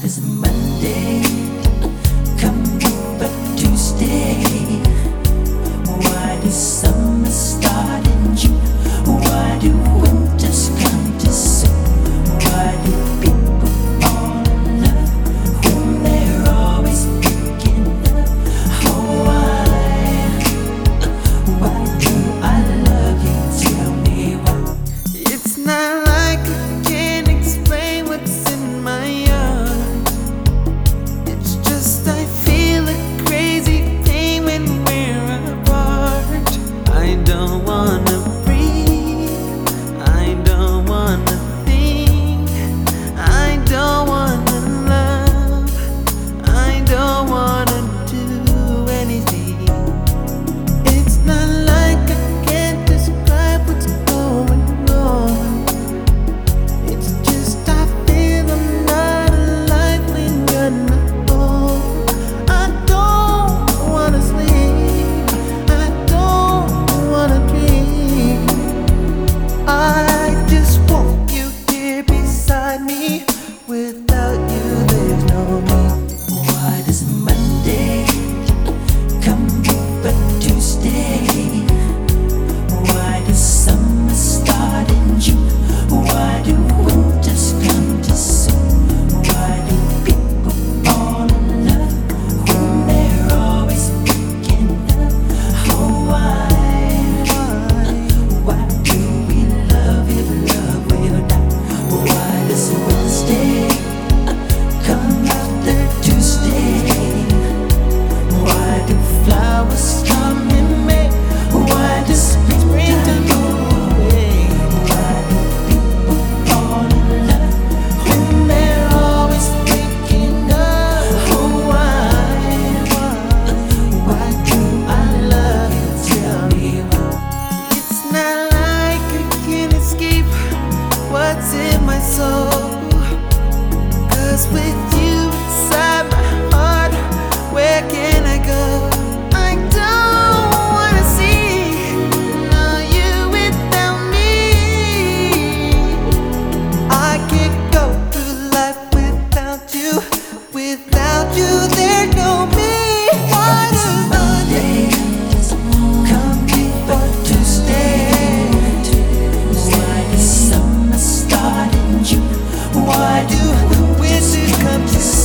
does Monday come but Tuesday? Why does summer start in June? Why do winters come too soon? Why do people fall in love when they're always picking up? Oh, why do I love you? Tell me why. It's not like I can't explain what's in my heart. It's just I feel a crazy pain when we're apart. I don't wanna breathe, I don't wanna think, I don't wanna love, I don't wanna do anything. It's not like I can't describe what's going on. It's just I feel I'm not alive when you're not home. I don't wanna sleep, I don't wanna dream. I just want you here beside me. Without you, there's no me. Why does Monday come but Tuesday? Why does summer start in June? Why do winters come too soon? Why do people fall in love when they're always picking up? Oh, why do we love if love will die? Why does Wednesday come after Tuesday? Why do flowers come in May? Why does springtime go away? Why do people fall in love when they're always picking up? Oh, why do I love you? Tell me why. It's not like I can escape what's in my soul. 'Cause with you inside my heart, where can I go? I don't wanna see you without me. I can't go through life without you. Without you, there's no me. Why does Monday come before Tuesday? Why does summer start in June? Why do winters come to